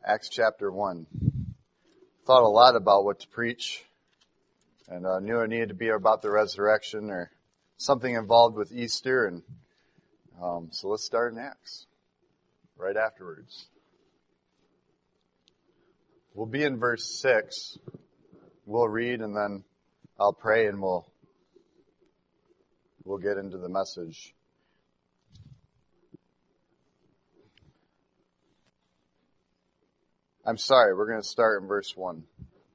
Acts chapter 1. Thought a lot about what to preach, and knew it needed to be about the resurrection or something involved with Easter, and so let's start in Acts right afterwards. We'll be in verse 6. We'll read, and then I'll pray, and we'll get into the message. I'm sorry, we're going to start in verse 1.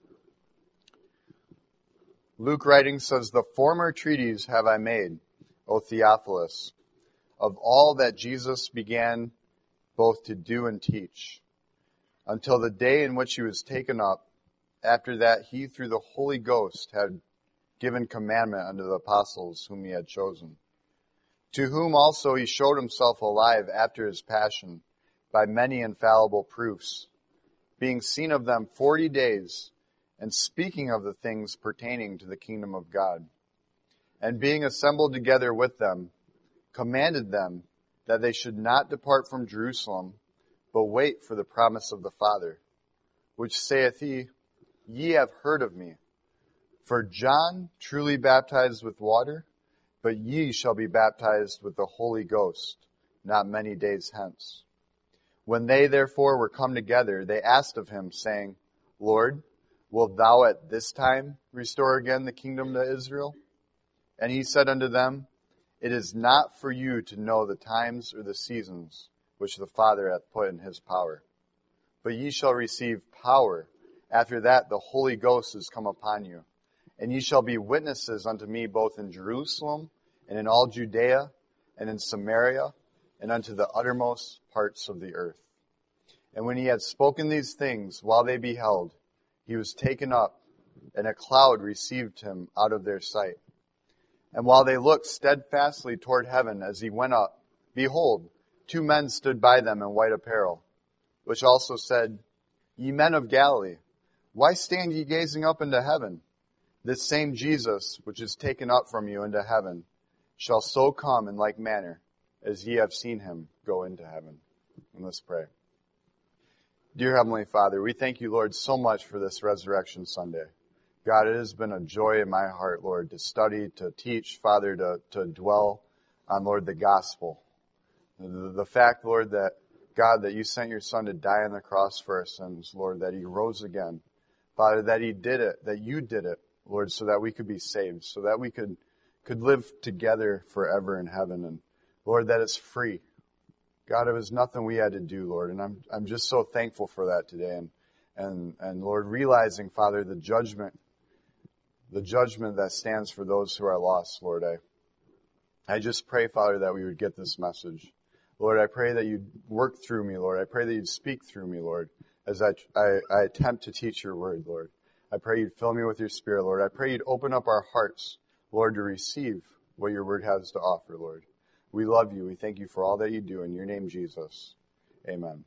Luke writing says, "The former treatise have I made, O Theophilus, of all that Jesus began both to do and teach, until the day in which he was taken up. After that he through the Holy Ghost had given commandment unto the apostles whom he had chosen, to whom also he showed himself alive after his passion by many infallible proofs, being seen of them 40 days, and speaking of the things pertaining to the kingdom of God. And being assembled together with them, commanded them that they should not depart from Jerusalem, but wait for the promise of the Father, which saith he, Ye have heard of me. For John truly baptized with water, but ye shall be baptized with the Holy Ghost not many days hence. When they therefore were come together, they asked of him, saying, Lord, wilt thou at this time restore again the kingdom to Israel? And he said unto them, It is not for you to know the times or the seasons which the Father hath put in his power. But ye shall receive power. After that the Holy Ghost is come upon you. And ye shall be witnesses unto me both in Jerusalem and in all Judea and in Samaria and unto the uttermost parts of the earth. And when he had spoken these things, while they beheld, he was taken up, and a cloud received him out of their sight. And while they looked steadfastly toward heaven as he went up, behold, 2 men stood by them in white apparel, which also said, Ye men of Galilee, why stand ye gazing up into heaven? This same Jesus, which is taken up from you into heaven, shall so come in like manner as ye have seen him go into heaven." And let's pray. Dear Heavenly Father, we thank you, Lord, so much for this Resurrection Sunday. God, it has been a joy in my heart, Lord, to study, to teach, Father, to dwell on, Lord, the gospel. The fact, Lord, that, God, that you sent your Son to die on the cross for our sins, Lord, that he rose again. Father, that he did it, that you did it, Lord, so that we could be saved, so that we could live together forever in heaven. And Lord, that it's free. God, it was nothing we had to do, Lord, and I'm just so thankful for that today. And Lord, realizing, Father, the judgment that stands for those who are lost, Lord, I just pray, Father, that we would get this message. Lord, I pray that you'd work through me, Lord. I pray that you'd speak through me, Lord, as I attempt to teach your word, Lord. I pray you'd fill me with your Spirit, Lord. I pray you'd open up our hearts, Lord, to receive what your word has to offer, Lord. We love you. We thank you for all that you do. In your name, Jesus. Amen.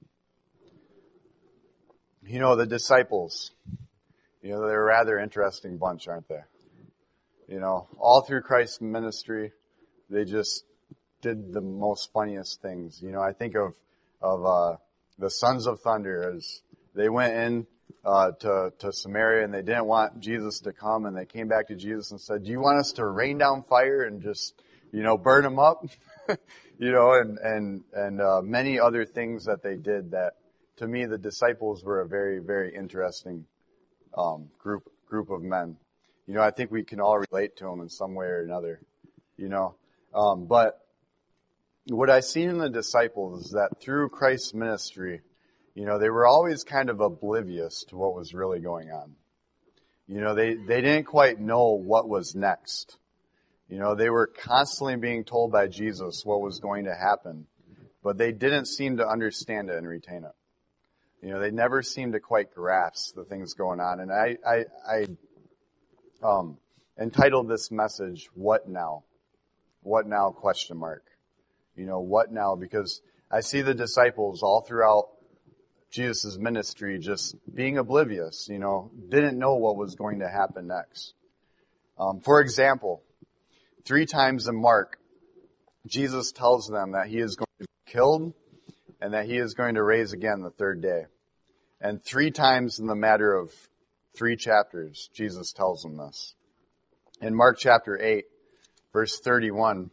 You know, the disciples, they're a rather interesting bunch, aren't they? All through Christ's ministry, they just did the most funniest things. I think of the Sons of Thunder as they went in to Samaria, and they didn't want Jesus to come, and they came back to Jesus and said, "Do you want us to rain down fire and just, burn them up?" and many other things that they did that, to me, the disciples were a very, very interesting group of men. I think we can all relate to them in some way or another. But what I see in the disciples is that through Christ's ministry, they were always kind of oblivious to what was really going on. They didn't quite know what was next. They were constantly being told by Jesus what was going to happen, but they didn't seem to understand it and retain it. They never seemed to quite grasp the things going on. And I entitled this message, What Now? What now? ? What now? Because I see the disciples all throughout Jesus' ministry just being oblivious, didn't know what was going to happen next. For example, 3 times in Mark, Jesus tells them that he is going to be killed and that he is going to rise again the 3rd day. And 3 times in the matter of 3 chapters, Jesus tells them this. In Mark chapter 8, verse 31,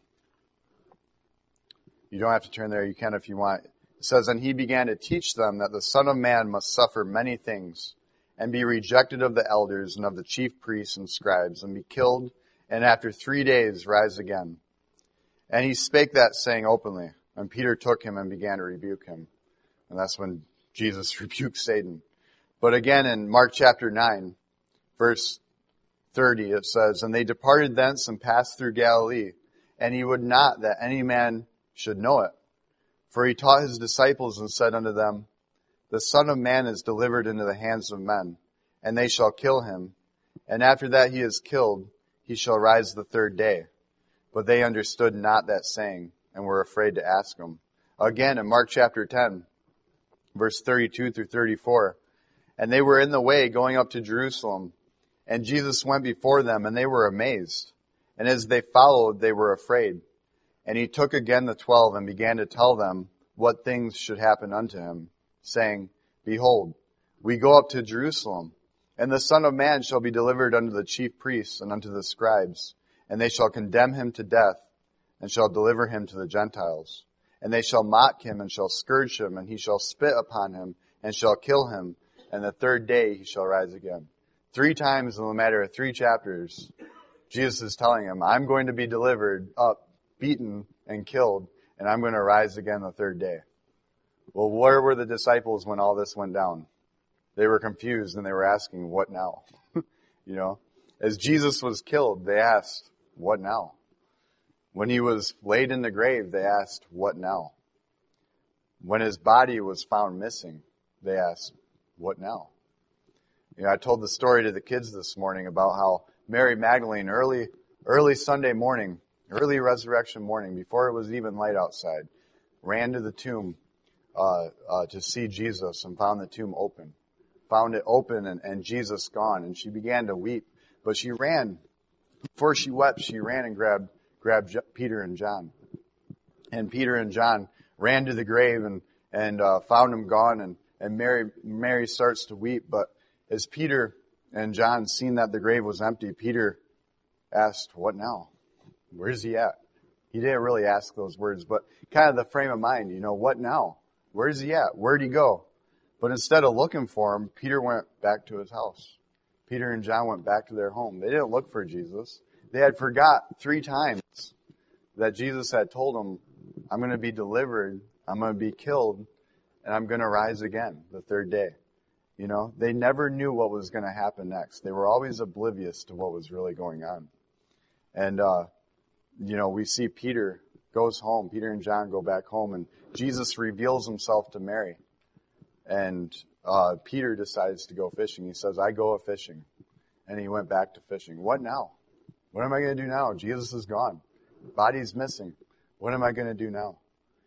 you don't have to turn there, you can if you want. It says, "And he began to teach them that the Son of Man must suffer many things, and be rejected of the elders and of the chief priests and scribes, and be killed, and after 3 days rise again. And he spake that saying openly. And Peter took him and began to rebuke him." And that's when Jesus rebuked Satan. But again in Mark chapter 9, verse 30, it says, "And they departed thence and passed through Galilee, and he would not that any man should know it. For he taught his disciples and said unto them, The Son of Man is delivered into the hands of men, and they shall kill him. And after that he is killed, he shall rise the 3rd day. But they understood not that saying, and were afraid to ask him." Again in Mark chapter 10, verse 32 through 34, "And they were in the way going up to Jerusalem, and Jesus went before them, and they were amazed. And as they followed, they were afraid. And he took again the 12, and began to tell them what things should happen unto him, saying, Behold, we go up to Jerusalem, and the Son of Man shall be delivered unto the chief priests and unto the scribes, and they shall condemn him to death, and shall deliver him to the Gentiles. And they shall mock him, and shall scourge him, and he shall spit upon him, and shall kill him, and the 3rd day he shall rise again." 3 times in the matter of 3 chapters, Jesus is telling him, I'm going to be delivered up, beaten, and killed, and I'm going to rise again the 3rd day. Well, where were the disciples when all this went down? They were confused, and they were asking, what now? As Jesus was killed, they asked, what now? When he was laid in the grave, they asked, what now? When his body was found missing, they asked, what now? I told the story to the kids this morning about how Mary Magdalene, early Sunday morning, early resurrection morning, before it was even light outside, ran to the tomb to see Jesus and found the tomb open. Found it open and Jesus gone, and she began to weep. But she ran. Before she wept, she ran and grabbed Peter and John. And Peter and John ran to the grave and found him gone, and Mary starts to weep. But as Peter and John seen that the grave was empty, Peter asked, what now? Where's he at? He didn't really ask those words, but kind of the frame of mind, what now? Where's he at? Where'd he go? But instead of looking for him, Peter went back to his house. Peter and John went back to their home. They didn't look for Jesus. They had forgot 3 times that Jesus had told them, I'm going to be delivered, I'm going to be killed, and I'm going to rise again the 3rd day. They never knew what was going to happen next. They were always oblivious to what was really going on. And, we see Peter goes home. Peter and John go back home, and Jesus reveals himself to Mary. And Peter decides to go fishing. He says, I go a-fishing. And he went back to fishing. What now? What am I going to do now? Jesus is gone. Body's missing. What am I going to do now?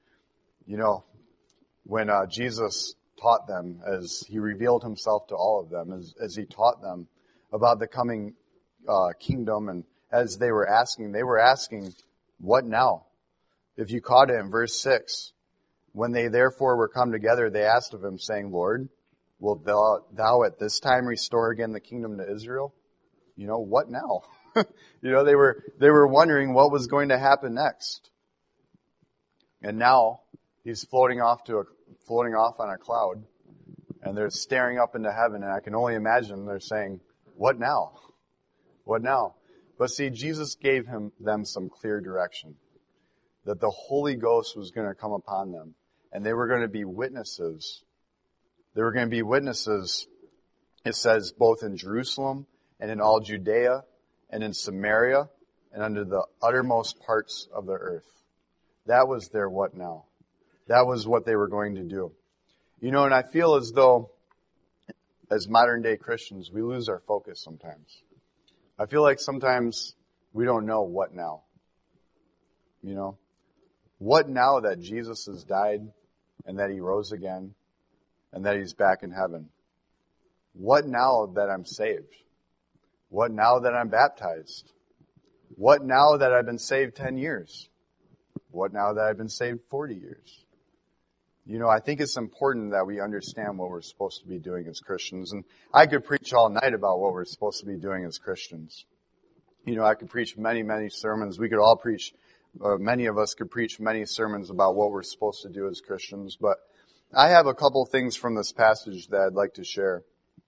When Jesus taught them, as he revealed himself to all of them, as he taught them about the coming kingdom, and as they were asking, what now? If you caught it in verse 6, when they therefore were come together, they asked of him, saying, Lord, wilt thou at this time restore again the kingdom to Israel? What now? They were wondering what was going to happen next. And now he's floating off on a cloud, and they're staring up into heaven, and I can only imagine they're saying, what now? What now? But see, Jesus gave them some clear direction, that the Holy Ghost was going to come upon them, and they were going to be witnesses. They were going to be witnesses, it says, both in Jerusalem and in all Judea and in Samaria and unto the uttermost parts of the earth. That was their what now. That was what they were going to do. And I feel as though, as modern day Christians, we lose our focus sometimes. I feel like sometimes we don't know what now. What now that Jesus has died and that he rose again and that he's back in heaven? What now that I'm saved? What now that I'm baptized? What now that I've been saved 10 years? What now that I've been saved 40 years? I think it's important that we understand what we're supposed to be doing as Christians. And I could preach all night about what we're supposed to be doing as Christians. I could preach many, many sermons. We could all preach, many of us could preach many sermons about what we're supposed to do as Christians. But I have a couple things from this passage that I'd like to share.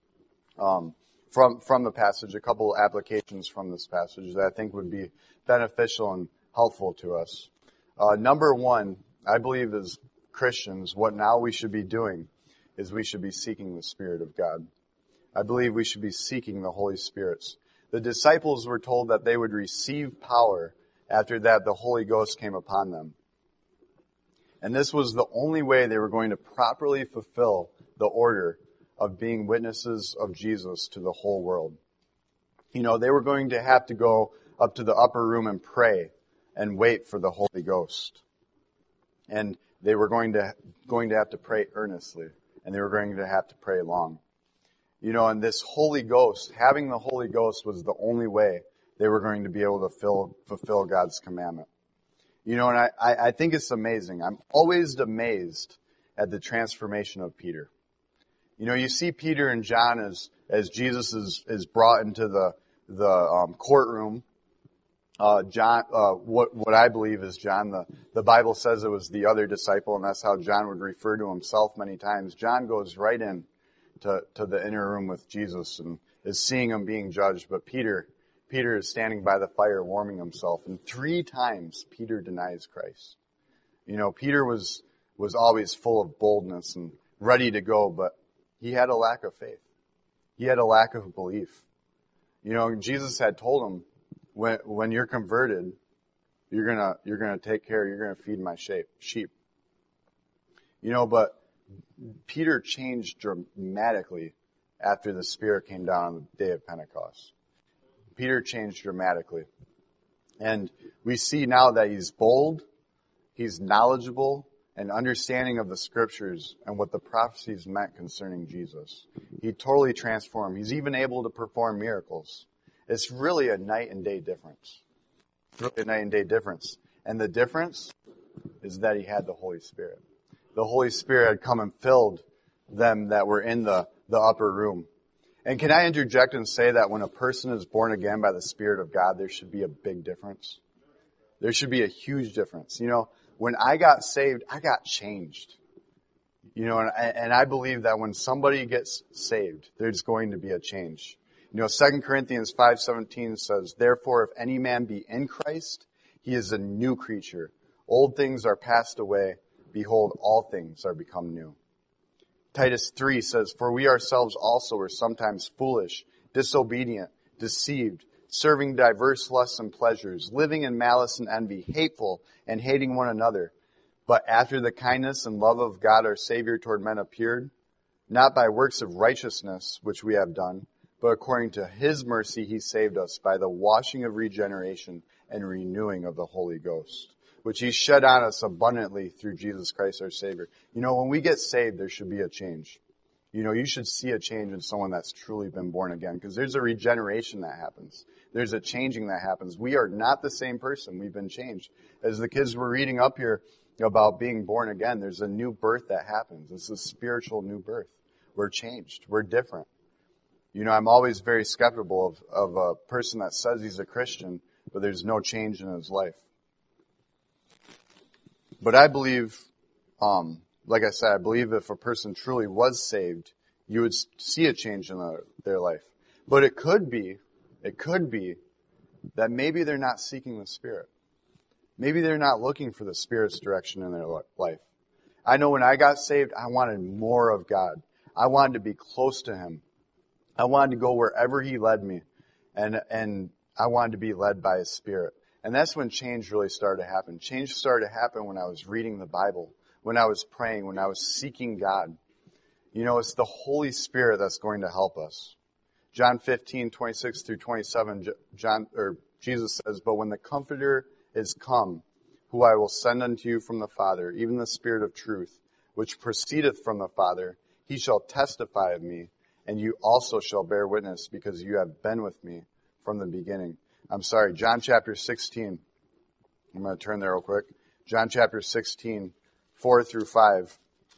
From the passage, a couple applications from this passage that I think would be beneficial and helpful to us. Number one, I believe as Christians, what now we should be doing is we should be seeking the Spirit of God. I believe we should be seeking the Holy Spirit. The disciples were told that they would receive power after that the Holy Ghost came upon them. And this was the only way they were going to properly fulfill the order of being witnesses of Jesus to the whole world. They were going to have to go up to the upper room and pray and wait for the Holy Ghost. And they were going to have to pray earnestly, and they were going to have to pray long. And this Holy Ghost, having the Holy Ghost was the only way they were going to be able to fulfill God's commandment. And I think it's amazing. I'm always amazed at the transformation of Peter. You see Peter and John as Jesus is brought into the courtroom. John, what I believe is John. The Bible says it was the other disciple, and that's how John would refer to himself many times. John goes right in to the inner room with Jesus and is seeing him being judged. But Peter is standing by the fire warming himself, and 3 times Peter denies Christ. Peter was always full of boldness and ready to go, but he had a lack of faith. He had a lack of belief. Jesus had told him, when you're converted, you're gonna take care, you're gonna feed my sheep. But Peter changed dramatically after the Spirit came down on the day of Pentecost. Peter changed dramatically. And we see now that he's bold, he's knowledgeable, and understanding of the Scriptures and what the prophecies meant concerning Jesus. He totally transformed. He's even able to perform miracles. It's really a night and day difference. It's really a night and day difference. And the difference is that he had the Holy Spirit. The Holy Spirit had come and filled them that were in the upper room. And can I interject and say that when a person is born again by the Spirit of God, there should be a big difference. There should be a huge difference. When I got saved, I got changed. And I believe that when somebody gets saved, there's going to be a change. 2 Corinthians 5:17 says, "Therefore, if any man be in Christ, he is a new creature. Old things are passed away. Behold, all things are become new." Titus 3 says, "For we ourselves also were sometimes foolish, disobedient, deceived, serving diverse lusts and pleasures, living in malice and envy, hateful, and hating one another. But after the kindness and love of God our Savior toward men appeared, not by works of righteousness which we have done, but according to His mercy He saved us by the washing of regeneration and renewing of the Holy Ghost, which He shed on us abundantly through Jesus Christ our Savior." When we get saved, there should be a change. You should see a change in someone that's truly been born again, because there's a regeneration that happens. There's a changing that happens. We are not the same person. We've been changed. As the kids were reading up here about being born again, there's a new birth that happens. It's a spiritual new birth. We're changed. We're different. I'm always very skeptical of a person that says he's a Christian, but there's no change in his life. But I believe, like I said, I believe if a person truly was saved, you would see a change in their life. But it could be that maybe they're not seeking the Spirit. Maybe they're not looking for the Spirit's direction in their life. I know when I got saved, I wanted more of God. I wanted to be close to Him. I wanted to go wherever He led me. And I wanted to be led by His Spirit. And that's when change really started to happen. Change started to happen when I was reading the Bible, when I was praying, when I was seeking God. It's the Holy Spirit that's going to help us. John 15:26 through 27, Jesus says, "But when the Comforter is come, who I will send unto you from the Father, even the Spirit of truth, which proceedeth from the Father, He shall testify of me, and you also shall bear witness, because you have been with me from the beginning." John chapter 16. I'm going to turn there real quick. John chapter 16, 4 through 5.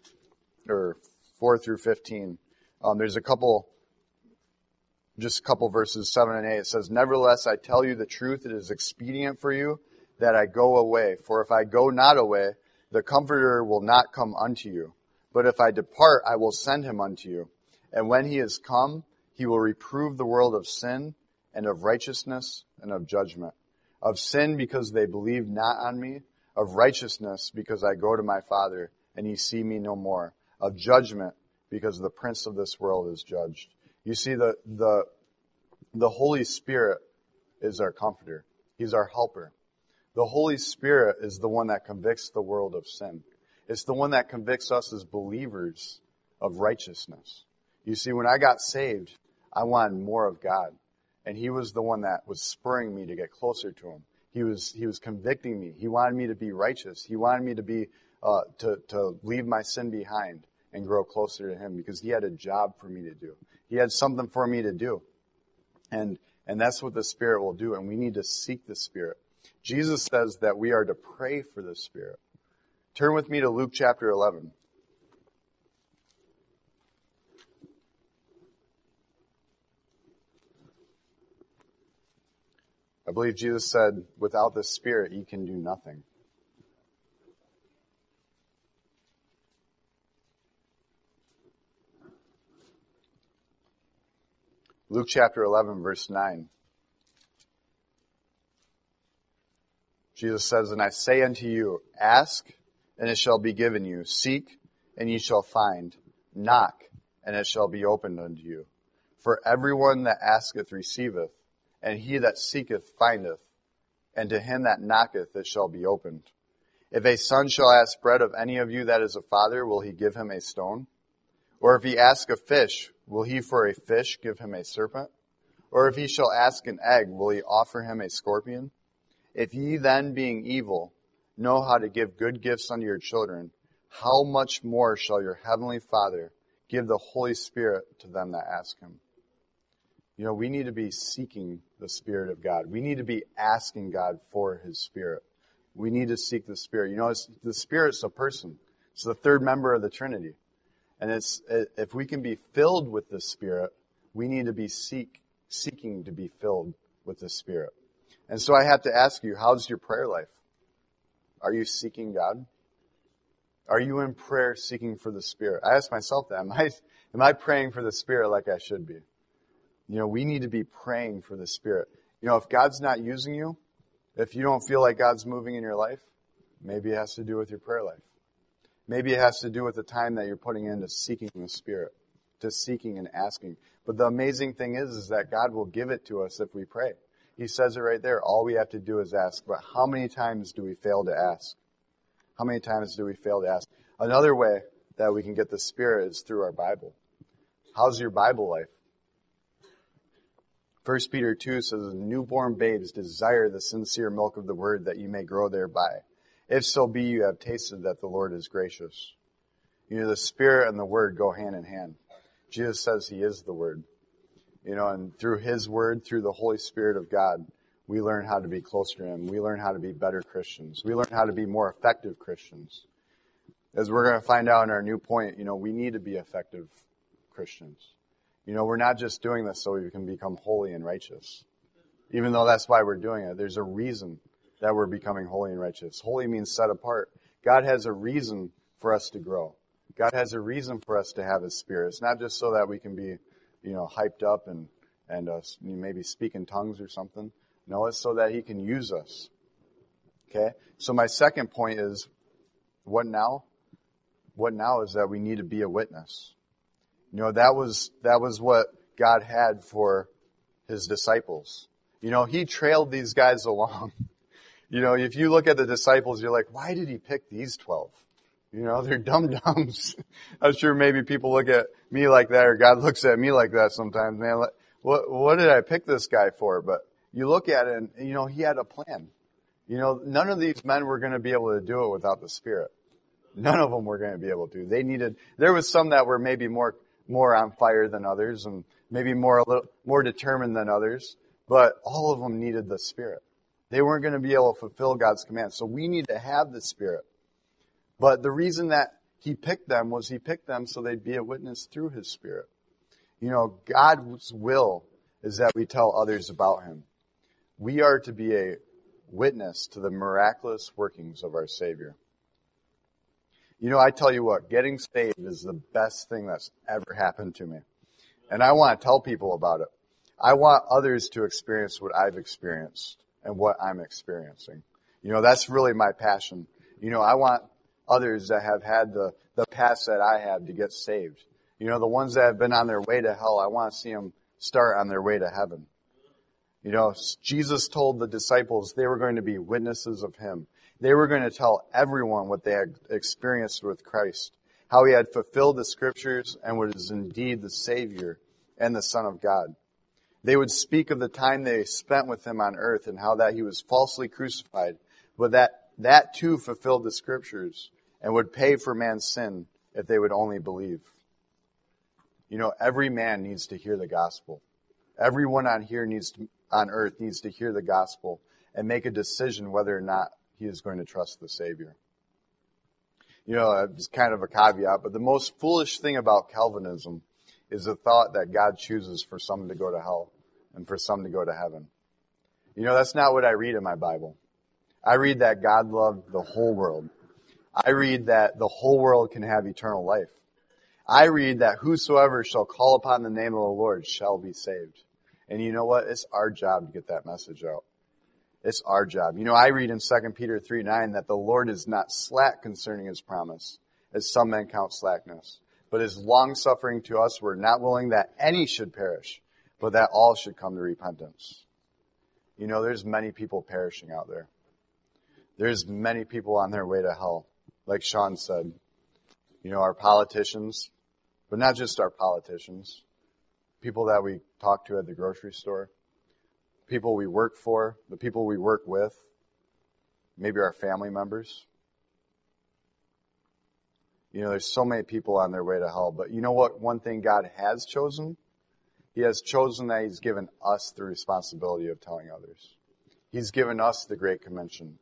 or 4 through 15. There's just a couple verses, 7 and 8. It says, "Nevertheless, I tell you the truth, it is expedient for you that I go away. For if I go not away, the Comforter will not come unto you. But if I depart, I will send him unto you. And when he is come, he will reprove the world of sin and of righteousness and of judgment. Of sin, because they believe not on me. Of righteousness, because I go to my Father, and ye see me no more. Of judgment, because the prince of this world is judged." You see, the Holy Spirit is our comforter. He's our helper. The Holy Spirit is the one that convicts the world of sin. It's the one that convicts us as believers of righteousness. You see, when I got saved, I wanted more of God. And he was the one that was spurring me to get closer to him. He was convicting me. He wanted me to be righteous. He wanted me to be, to leave my sin behind and grow closer to him, because he had a job for me to do. He had something for me to do. And that's what the Spirit will do. And we need to seek the Spirit. Jesus says that we are to pray for the Spirit. Turn with me to Luke chapter 11. I believe Jesus said, without the Spirit, ye can do nothing. Luke chapter 11, verse 9. Jesus says, "And I say unto you, ask, and it shall be given you. Seek, and ye shall find. Knock, and it shall be opened unto you. For everyone that asketh receiveth, and he that seeketh findeth, and to him that knocketh it shall be opened. If a son shall ask bread of any of you that is a father, will he give him a stone? Or if he ask a fish, will he for a fish give him a serpent? Or if he shall ask an egg, will he offer him a scorpion? If ye then, being evil, know how to give good gifts unto your children, how much more shall your heavenly Father give the Holy Spirit to them that ask him?" You know, we need to be seeking the Spirit of God. We need to be asking God for his Spirit. We need to seek the Spirit. You know, the Spirit's a person. It's the third member of the Trinity. And if we can be filled with the Spirit, we need to be seeking to be filled with the Spirit. And so I have to ask you, how's your prayer life? Are you seeking God? Are you in prayer seeking for the Spirit? I ask myself that. Am I praying for the Spirit like I should be? You know, we need to be praying for the Spirit. You know, if God's not using you, if you don't feel like God's moving in your life, maybe it has to do with your prayer life. Maybe it has to do with the time that you're putting into seeking the Spirit, to seeking and asking. But the amazing thing is that God will give it to us if we pray. He says it right there. All we have to do is ask. But how many times do we fail to ask? How many times do we fail to ask? Another way that we can get the Spirit is through our Bible. How's your Bible life? 1 Peter 2 says, "Newborn babes desire the sincere milk of the word, that you may grow thereby. If so be you have tasted that the Lord is gracious." You know, the Spirit and the Word go hand in hand. Jesus says he is the Word. You know, and through his Word, through the Holy Spirit of God, we learn how to be closer to him. We learn how to be better Christians. We learn how to be more effective Christians. As we're going to find out in our new point, you know, we need to be effective Christians. You know, we're not just doing this so we can become holy and righteous. Even though that's why we're doing it. There's a reason that we're becoming holy and righteous. Holy means set apart. God has a reason for us to grow. God has a reason for us to have his Spirit. It's not just so that we can be, you know, hyped up and maybe speak in tongues or something. No, it's so that he can use us. Okay? So my second point is, what now? What now is that we need to be a witness. You know, that was what God had for his disciples. You know, he trailed these guys along. You know, if you look at the disciples, you're like, why did he pick these 12? You know, they're dum-dums. I'm sure maybe people look at me like that, or God looks at me like that sometimes. Man, what did I pick this guy for? But you look at it and, you know, he had a plan. You know, none of these men were going to be able to do it without the Spirit. None of them were going to be able to. There was some that were maybe more on fire than others, and maybe a little more determined than others, but all of them needed the Spirit. They weren't going to be able to fulfill God's commands. So we need to have the Spirit. But the reason that He picked them so they'd be a witness through His Spirit. God's will is that we tell others about Him. We are to be a witness to the miraculous workings of our Savior. I tell you what, getting saved is the best thing that's ever happened to me. And I want to tell people about it. I want others to experience what I've experienced and what I'm experiencing. That's really my passion. I want others that have had the past that I had to get saved. The ones that have been on their way to hell, I want to see them start on their way to heaven. Jesus told the disciples they were going to be witnesses of Him. They were going to tell everyone what they had experienced with Christ, how He had fulfilled the Scriptures and was indeed the Savior and the Son of God. They would speak of the time they spent with Him on earth and how that He was falsely crucified, but that too fulfilled the Scriptures and would pay for man's sin if they would only believe. Every man needs to hear the gospel. Everyone on earth needs to hear the gospel and make a decision whether or not he is going to trust the Savior. It's kind of a caveat, but the most foolish thing about Calvinism is the thought that God chooses for some to go to hell and for some to go to heaven. That's not what I read in my Bible. I read that God loved the whole world. I read that the whole world can have eternal life. I read that whosoever shall call upon the name of the Lord shall be saved. And you know what? It's our job to get that message out. It's our job. I read in 2 Peter 3:9 that the Lord is not slack concerning His promise, as some men count slackness, but is long-suffering to us. We're not willing that any should perish, but that all should come to repentance. There's many people perishing out there. There's many people on their way to hell. Like Sean said, our politicians, but not just our politicians, people that we talk to at the grocery store, people we work for, the people we work with, maybe our family members. There's so many people on their way to hell, but you know what? One thing God has chosen? He has chosen that He's given us the responsibility of telling others. He's given us the Great Commission.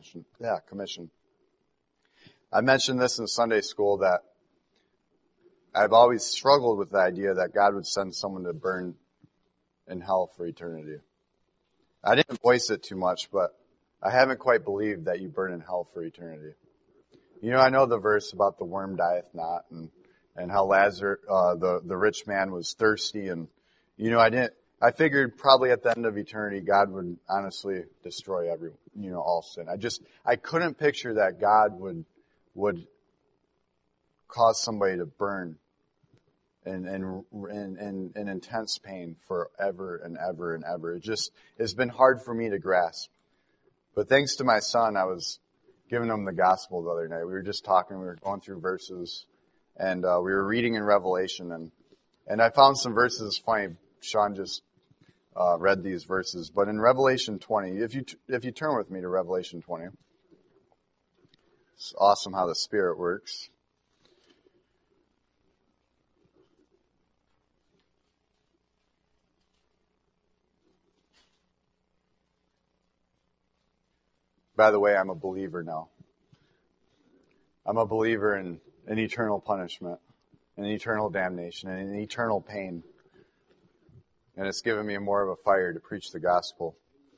I mentioned this in Sunday school that I've always struggled with the idea that God would send someone to burn in hell for eternity. I didn't voice it too much, but I haven't quite believed that you burn in hell for eternity. I know the verse about the worm dieth not, and how Lazarus, the rich man, was thirsty, and I figured probably at the end of eternity God would honestly destroy all sin. I couldn't picture that God would cause somebody to burn in intense pain forever and ever and ever. It's been hard for me to grasp. But thanks to my son, I was giving him the gospel the other night. We were just talking, we were going through verses, and we were reading in Revelation, and I found some verses funny. Sean just read these verses, but in Revelation 20, if you turn with me to Revelation 20, it's awesome how the Spirit works. By the way, I'm a believer now. I'm a believer in eternal punishment, and eternal damnation, and in eternal pain. And it's given me more of a fire to preach the gospel.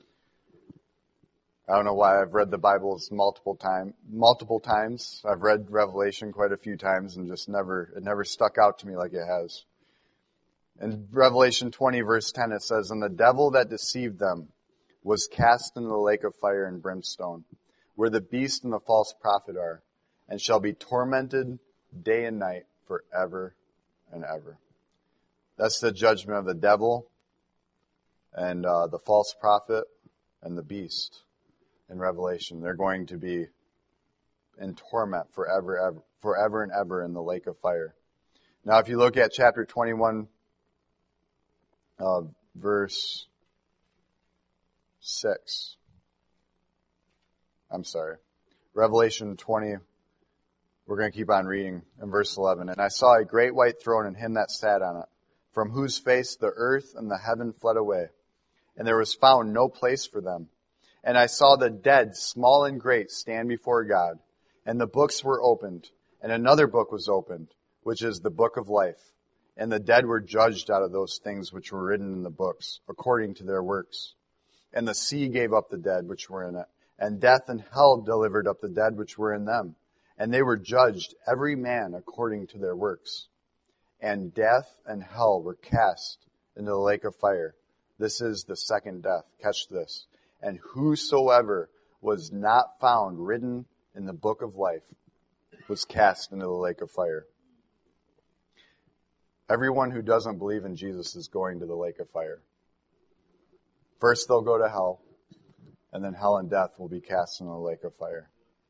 I don't know why. I've read the Bible multiple times. I've read Revelation quite a few times, and it never stuck out to me like it has. In Revelation 20, verse 10, it says, "And the devil that deceived them was cast into the lake of fire and brimstone, where the beast and the false prophet are, and shall be tormented day and night forever and ever." That's the judgment of the devil and the false prophet and the beast in Revelation. They're going to be in torment forever and ever in the lake of fire. Now, if you look at chapter 21, verse 6. I'm sorry. Revelation 20, we're going to keep on reading in verse 11. "And I saw a great white throne and him that sat on it, from whose face the earth and the heaven fled away, and there was found no place for them. And I saw the dead, small and great, stand before God, and the books were opened, And another book was opened, which is the book of life. And the dead were judged out of those things which were written in the books, according to their works. And the sea gave up the dead which were in it, and death and hell delivered up the dead which were in them. And they were judged, every man according to their works. And death and hell were cast into the lake of fire. This is the second death. Catch this. And whosoever was not found written in the book of life was cast into the lake of fire. Everyone who doesn't believe in Jesus is going to the lake of fire. First they'll go to hell, and then hell and death will be cast into the lake of fire.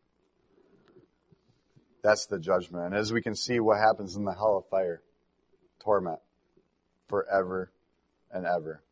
That's the judgment. And as we can see, what happens in the hell of fire? Torment. Forever and ever.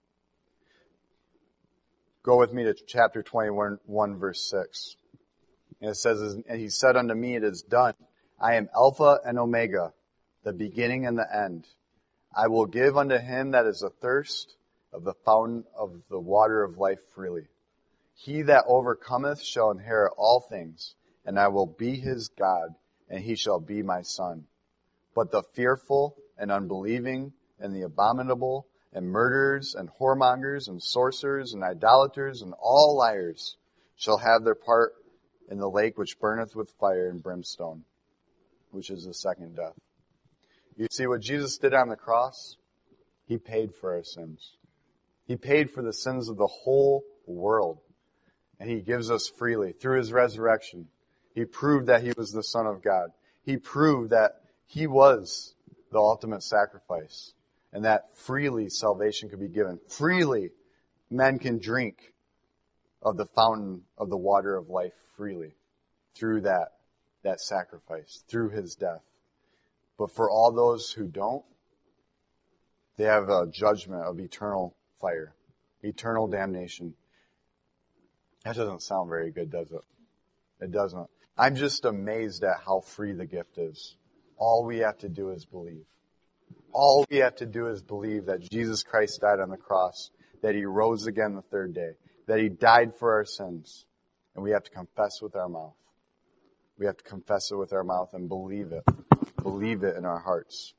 Go with me to chapter 21, verse 6. And it says, and he said unto me, it is done. I am Alpha and Omega, the beginning and the end. I will give unto him that is athirst of the fountain of the water of life freely. He that overcometh shall inherit all things, and I will be his God, and he shall be my son. But the fearful and unbelieving and the abominable and murderers and whoremongers and sorcerers and idolaters and all liars shall have their part in the lake which burneth with fire and brimstone, which is the second death. You see what Jesus did on the cross? He paid for our sins. He paid for the sins of the whole world. And he gives us freely through his resurrection. He proved that he was the Son of God. He proved that he was the ultimate sacrifice. And that freely salvation could be given. Freely men can drink of the fountain of the water of life freely through that sacrifice, through his death. But for all those who don't, they have a judgment of eternal fire, eternal damnation. That doesn't sound very good, does it? It doesn't. I'm just amazed at how free the gift is. All we have to do is believe. All we have to do is believe that Jesus Christ died on the cross, that he rose again the third day, that he died for our sins, and we have to confess with our mouth. We have to confess it with our mouth and believe it. Believe it in our hearts.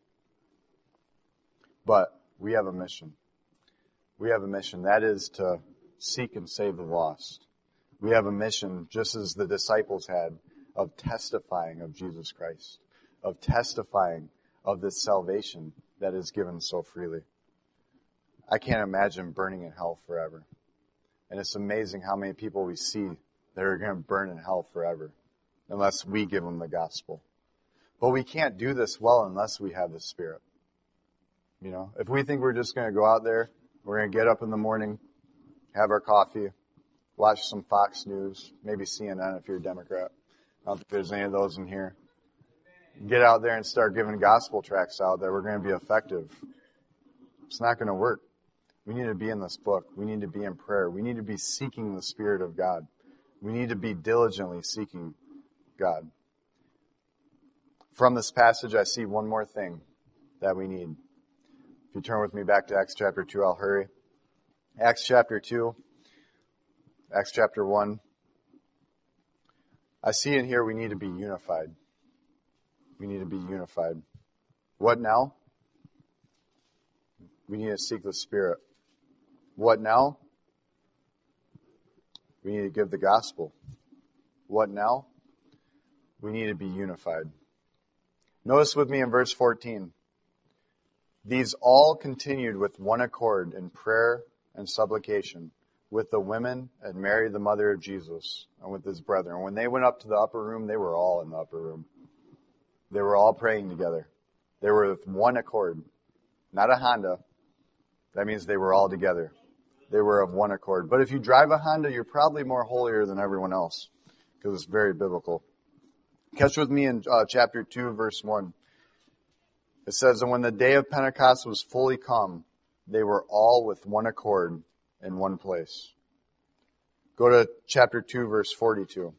But we have a mission. We have a mission. That is to seek and save the lost. We have a mission, just as the disciples had, of testifying of Jesus Christ, of testifying of this salvation that is given so freely. I can't imagine burning in hell forever. And it's amazing how many people we see that are going to burn in hell forever unless we give them the gospel. But we can't do this well unless we have the Spirit. You know, if we think we're just going to go out there, we're going to get up in the morning, have our coffee, watch some Fox News, maybe CNN if you're a Democrat. I don't think there's any of those in here. Get out there and start giving gospel tracts out that we're going to be effective. It's not going to work. We need to be in this book. We need to be in prayer. We need to be seeking the Spirit of God. We need to be diligently seeking God. From this passage, I see one more thing that we need. If you turn with me back to Acts chapter 2, I'll hurry. Acts chapter 2, Acts chapter 1. I see in here we need to be unified. We need to be unified. What now? We need to seek the Spirit. What now? We need to give the gospel. What now? We need to be unified. Notice with me in verse 14. These all continued with one accord in prayer and supplication with the women and Mary, the mother of Jesus, and with his brethren. When they went up to the upper room, they were all in the upper room. They were all praying together. They were with one accord. Not a Honda. That means they were all together. They were of one accord. But if you drive a Honda, you're probably more holier than everyone else because it's very biblical. Catch with me in chapter 2, verse 1. It says, and when the day of Pentecost was fully come, they were all with one accord in one place. Go to chapter 2, verse 42.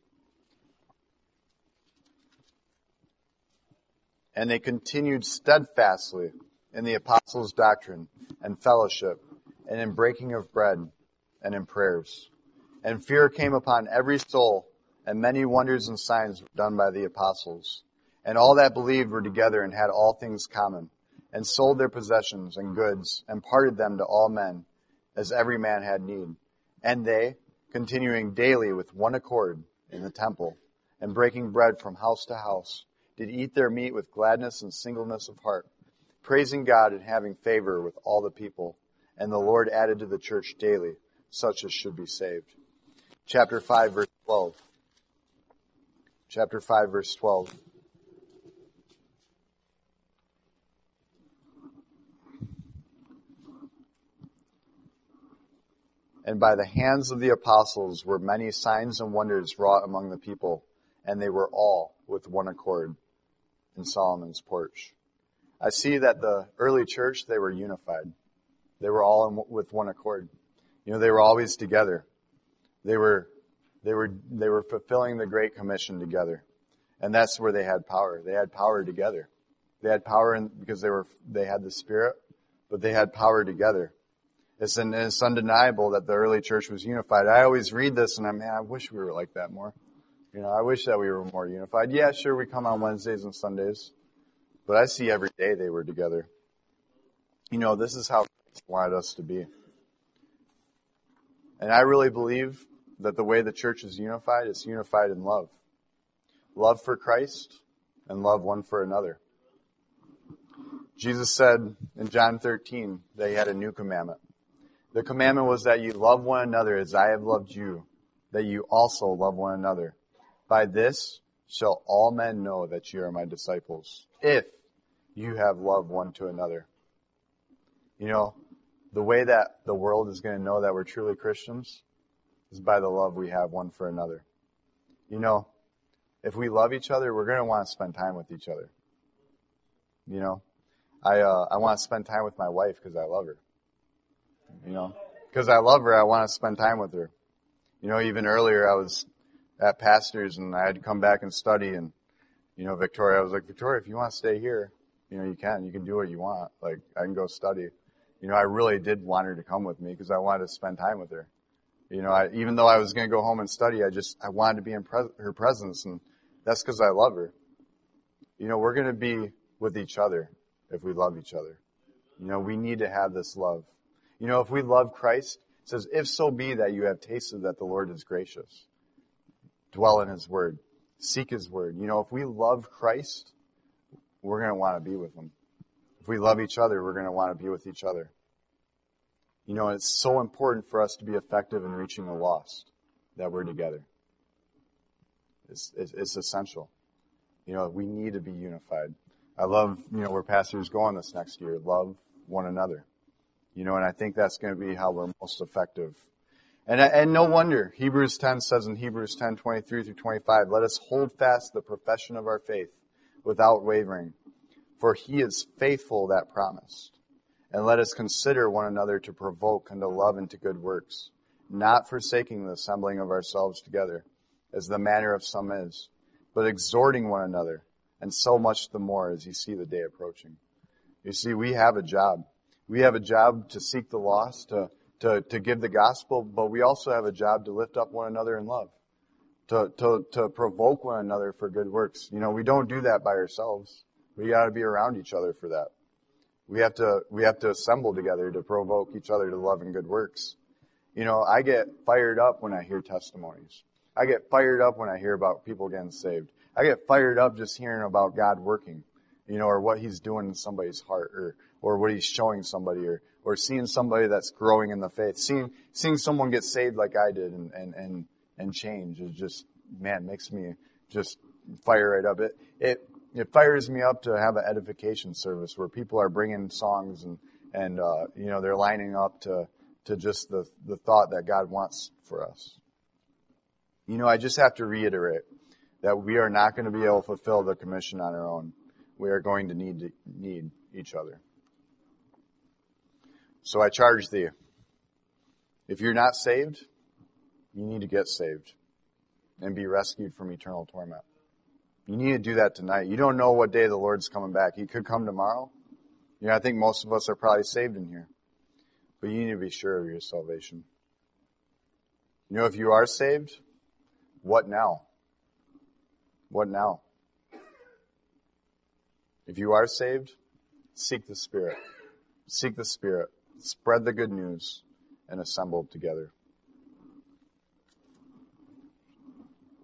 And they continued steadfastly in the apostles' doctrine and fellowship, and in breaking of bread, and in prayers. And fear came upon every soul, and many wonders and signs were done by the apostles. And all that believed were together and had all things common, and sold their possessions and goods, and parted them to all men, as every man had need. And they, continuing daily with one accord in the temple, and breaking bread from house to house, did eat their meat with gladness and singleness of heart, praising God and having favor with all the people. And the Lord added to the church daily such as should be saved. Chapter 5, verse 12. Chapter 5, verse 12. And by the hands of the apostles were many signs and wonders wrought among the people, and they were all with one accord in Solomon's porch. I see that the early church, they were unified. They were all with one accord. You know, they were always together. They were fulfilling the Great Commission together. And that's where they had power. They had power together. They had power because they had the Spirit, but they had power together. It's undeniable that the early church was unified. I always read this and I wish we were like that more. You know, I wish that we were more unified. Yeah, sure, we come on Wednesdays and Sundays, but I see every day they were together. You know, this is how Christ wanted us to be. And I really believe that the way the church is unified in love. Love for Christ and love one for another. Jesus said in John 13 that he had a new commandment. The commandment was that you love one another as I have loved you, that you also love one another. By this shall all men know that you are my disciples, if you have love one to another. You know, the way that the world is going to know that we're truly Christians is by the love we have one for another. You know, if we love each other, we're going to want to spend time with each other. You know, I want to spend time with my wife because I love her. You know, because I love her, I want to spend time with her. You know, even earlier I was at Pastor's and I had to come back and study, and, you know, I was like, Victoria, if you want to stay here, you know, you can do what you want. Like, I can go study. You know, I really did want her to come with me because I wanted to spend time with her. You know, even though I was going to go home and study, I wanted to be in her presence, and that's because I love her. You know, we're going to be with each other if we love each other. You know, we need to have this love. You know, if we love Christ, it says, if so be that you have tasted that the Lord is gracious, dwell in his word, seek his word. You know, if we love Christ, we're going to want to be with him. If we love each other, we're going to want to be with each other. You know, it's so important for us to be effective in reaching the lost that we're together. It's essential. You know, we need to be unified. I love, you know, where Pastor's going this next year. Love one another. You know, and I think that's going to be how we're most effective. And no wonder, Hebrews 10 says in Hebrews 10, 23 through 25, let us hold fast the profession of our faith without wavering, for he is faithful that promised. And let us consider one another to provoke unto love and to good works, not forsaking the assembling of ourselves together, as the manner of some is, but exhorting one another, and so much the more as you see the day approaching. You see, we have a job. We have a job to seek the lost, to give the gospel, but we also have a job to lift up one another in love, to provoke one another for good works. You know, we don't do that by ourselves. We got to be around each other for that. We have to assemble together to provoke each other to love and good works. You know, I get fired up when I hear testimonies. I get fired up when I hear about people getting saved. I get fired up just hearing about God working, you know, or what he's doing in somebody's heart, or what he's showing somebody, or seeing somebody that's growing in the faith. Seeing someone get saved like I did and change is just, man, makes me just fire right up. It fires me up to have an edification service where people are bringing songs and you know, they're lining up to just the thought that God wants for us. You know, I just have to reiterate that we are not going to be able to fulfill the commission on our own. We are going to need each other. So I charge thee, if you're not saved, you need to get saved and be rescued from eternal torment. You need to do that tonight. You don't know what day the Lord's coming back. He could come tomorrow. You know, I think most of us are probably saved in here. But you need to be sure of your salvation. You know, if you are saved, what now? What now? If you are saved, seek the Spirit. Seek the Spirit. Spread the good news and assemble together.